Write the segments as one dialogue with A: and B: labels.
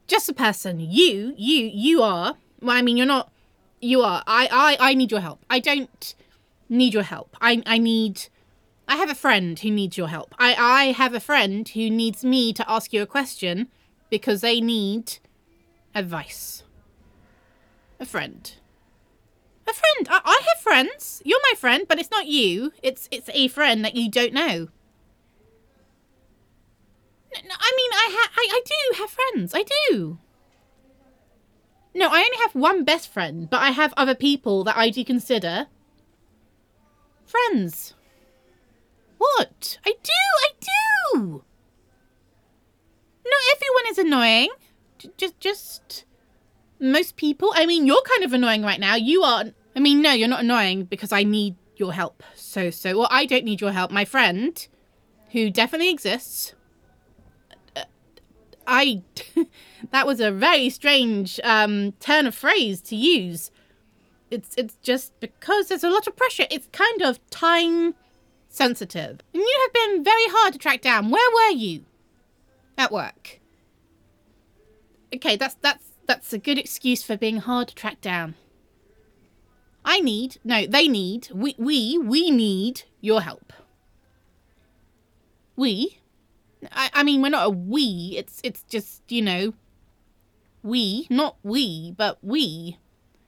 A: just a person. You are. Well, I mean, you're not. You are. I need your help. I don't need your help. I have a friend who needs your help. I have a friend who needs me to ask you a question because they need advice. A friend. A friend. I have friends. You're my friend, but it's not you. It's a friend that you don't know. No, I mean, I do have friends. I do. No, I only have one best friend, but I have other people that I do consider friends. What? I do. Not everyone is annoying. Just most people. I mean, you're kind of annoying right now. You are. I mean, no, you're not annoying because I need your help. Well, I don't need your help. My friend, who definitely exists. That was a very strange turn of phrase to use. It's just because there's a lot of pressure. It's kind of time sensitive. And you have been very hard to track down. Where were you? At work. Okay, that's a good excuse for being hard to track down. They need, we need your help. We? I mean, we're not a we, it's just, you know, we, not we, but we.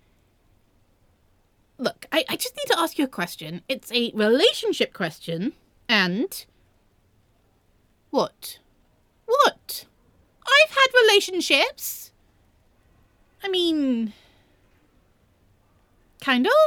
A: Look, I just need to ask you a question. It's a relationship question, and... What? What? I've had relationships. I mean... Kind of?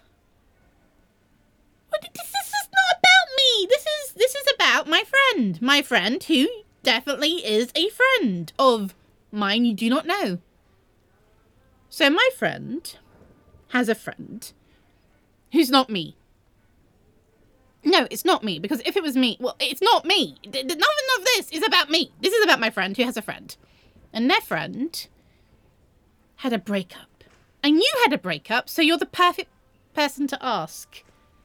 A: What, this is not about me. This is about my friend. My friend who definitely is a friend of mine you do not know. So my friend has a friend who's not me. No, it's not me, because if it was me, well, it's not me. Nothing of this is about me. This is about my friend who has a friend. And their friend had a breakup. And you had a breakup, so you're the perfect person to ask.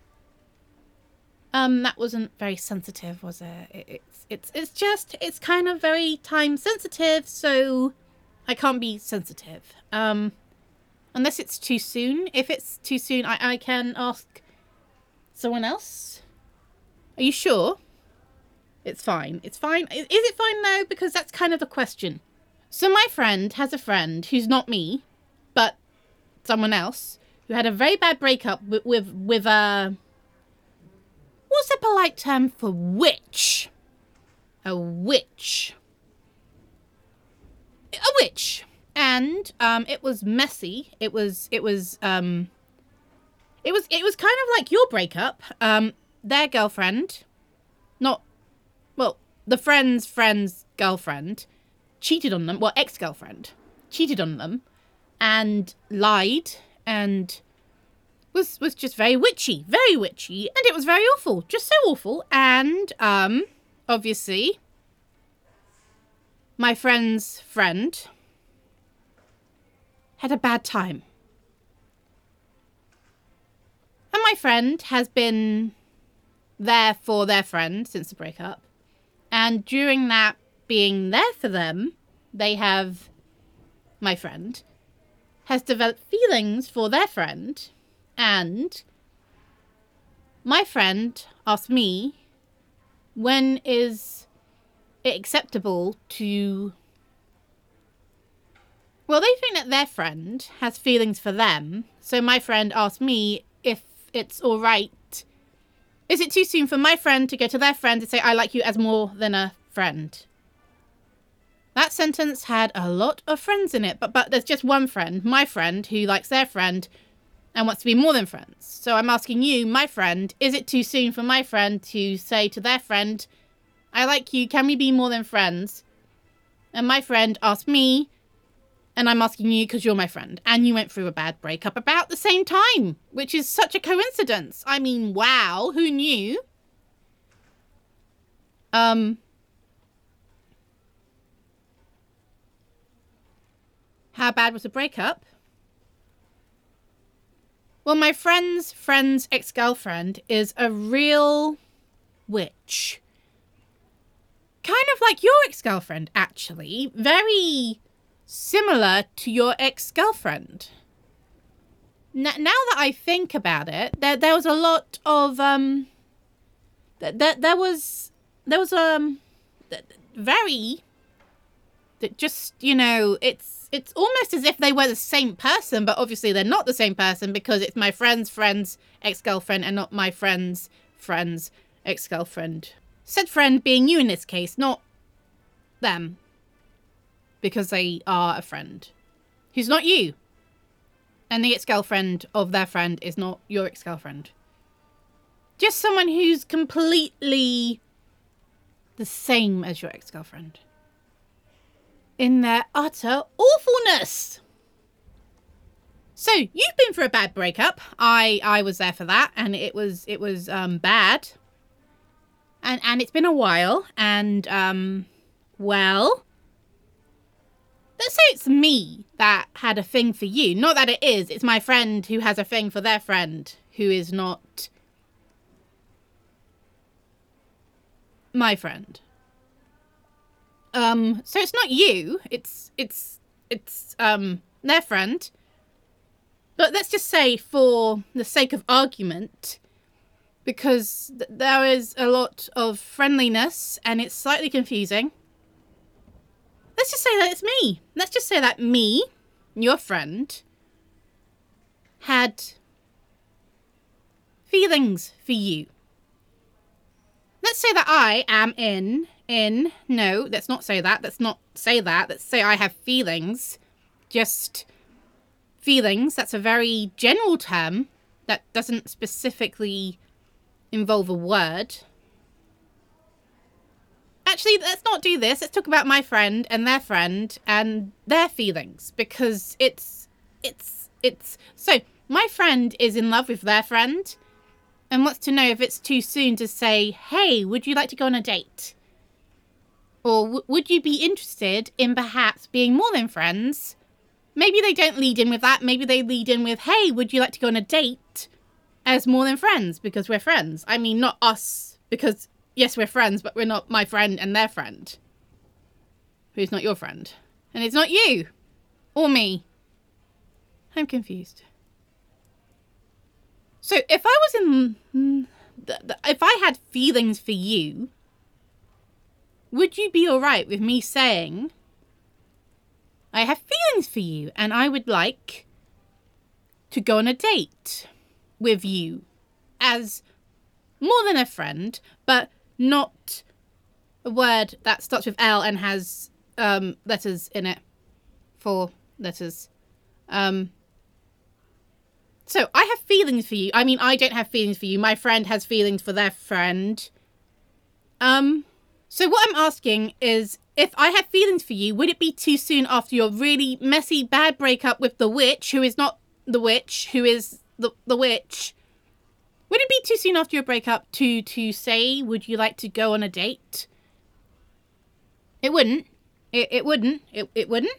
A: That wasn't very sensitive, was it? It's kind of very time sensitive, so I can't be sensitive. Unless it's too soon. If it's too soon, I can ask someone else. Are you sure? It's fine. It's fine. Is it fine though? Because that's kind of the question. So my friend has a friend who's not me, but someone else who had a very bad breakup with a... What's a polite term for witch? A witch. A witch. And it was messy. It was kind of like your breakup. Their girlfriend, the friend's girlfriend cheated on them. Well, ex-girlfriend cheated on them and lied and was just very witchy. And it was very awful. Just so awful. And obviously my friend's friend had a bad time. And my friend has been there for their friend since the breakup. And during that being there for them, my friend has developed feelings for their friend. And my friend asked me, when is it acceptable to... Well, they think that their friend has feelings for them. So my friend asked me if it's all right. Is it too soon for my friend to go to their friend and say, I like you as more than a friend? That sentence had a lot of friends in it, but there's just one friend, my friend, who likes their friend and wants to be more than friends. So I'm asking you, my friend, is it too soon for my friend to say to their friend, I like you, can we be more than friends? And my friend asked me, and I'm asking you because you're my friend, and you went through a bad breakup about the same time, which is such a coincidence. I mean, wow, who knew? How bad was the breakup? Well, my friend's ex-girlfriend is a real witch. Kind of like your ex-girlfriend, actually. Very similar to your ex-girlfriend. Now that I think about it, there was a lot of there was very just, it's almost as if they were the same person, but obviously they're not the same person because it's my friend's friend's ex-girlfriend and not my friend's friend's ex-girlfriend. Said friend being you in this case, not them, because they are a friend who's not you. And the ex-girlfriend of their friend is not your ex-girlfriend. Just someone who's completely the same as your ex-girlfriend in their utter awfulness. So you've been through a bad breakup. I was there for that, and it was bad. And it's been a while, and well, let's say it's me that had a thing for you. Not that it is. It's my friend who has a thing for their friend who is not my friend. So it's not you. It's their friend. But let's just say, for the sake of argument, because there is a lot of friendliness and it's slightly confusing, let's just say that it's me. Let's just say that me, your friend, had feelings for you. Let's say that I am no, let's not say that. Let's not say that. Let's say I have feelings. Just feelings. That's a very general term that doesn't specifically involve a word. Actually, let's not do this. Let's talk about my friend and their feelings, because it's so my friend is in love with their friend and wants to know if it's too soon to say, hey, would you like to go on a date? Or would you be interested in perhaps being more than friends? Maybe they don't lead in with that. Maybe they lead in with, hey, would you like to go on a date as more than friends because we're friends? I mean, not us, because yes, we're friends, but we're not my friend and their friend, who's not your friend. And it's not you or me. I'm confused. So if I was if I had feelings for you, would you be all right with me saying, I have feelings for you and I would like to go on a date with you as more than a friend, but not a word that starts with L and has letters in it. 4 letters. So I have feelings for you. I mean, I don't have feelings for you. My friend has feelings for their friend. So what I'm asking is, if I had feelings for you, would it be too soon after your really messy, bad breakup with the witch, who is not the witch, who is the witch? Would it be too soon after your breakup to say, would you like to go on a date? It wouldn't. It wouldn't. It wouldn't.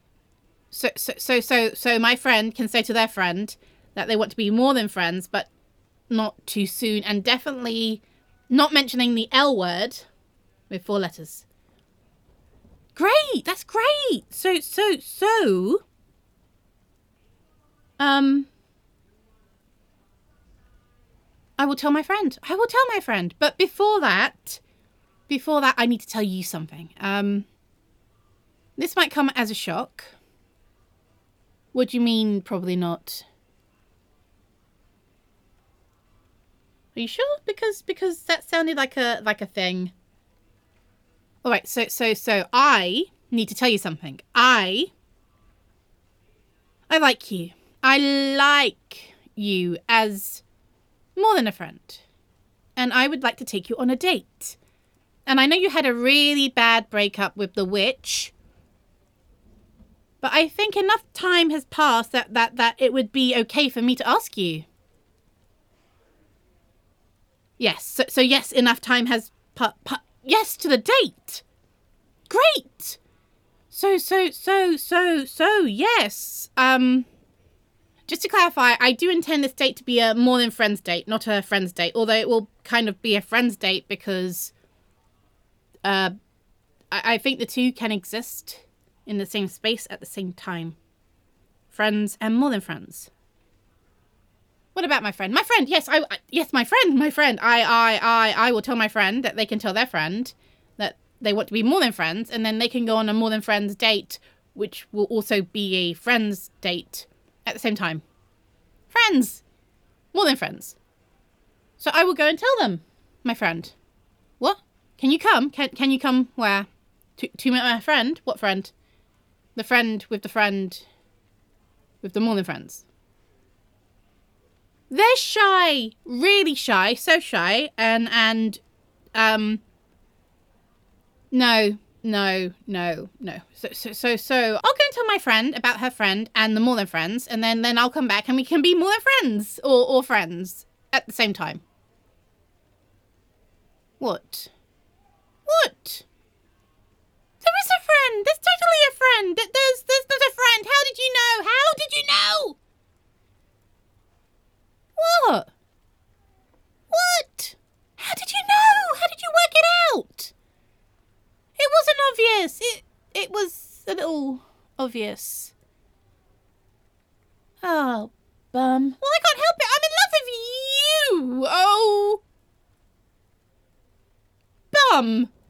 A: So my friend can say to their friend that they want to be more than friends, but not too soon, and definitely not mentioning the L word with 4 letters. Great, that's great. So I will tell my friend. But before that, I need to tell you something. This might come as a shock. What do you mean, probably not? Are you sure? Because that sounded like a thing. All right, so I need to tell you something. I like you. I like you as more than a friend. And I would like to take you on a date. And I know you had a really bad breakup with the witch, but I think enough time has passed that it would be okay for me to ask you. Yes, so yes, enough time has yes to the date. Great. So yes. Just to clarify, I do intend this date to be a more than friends date, not a friends date. Although it will kind of be a friends date because I think the two can exist in the same space at the same time. Friends and more than friends. What about my friend? My friend, yes, my friend. I will tell my friend that they can tell their friend that they want to be more than friends, and then they can go on a more than friends date, which will also be a friends date at the same time. Friends! More than friends. So I will go and tell them, my friend. What? Can you come? Can you come where? To meet my friend? What friend? The friend with the more than friends. They're shy, really shy, so shy, and no. So I'll go and tell my friend about her friend and the more than friends, and then I'll come back and we can be more than friends or friends at the same time. What? There is a friend. There's totally a friend. There's not a friend. How did you know? What? How did you know? How did you work it out? It wasn't obvious. It was a little obvious. Oh, bum. Well, I can't help it. I'm in love with you. Oh. Bum.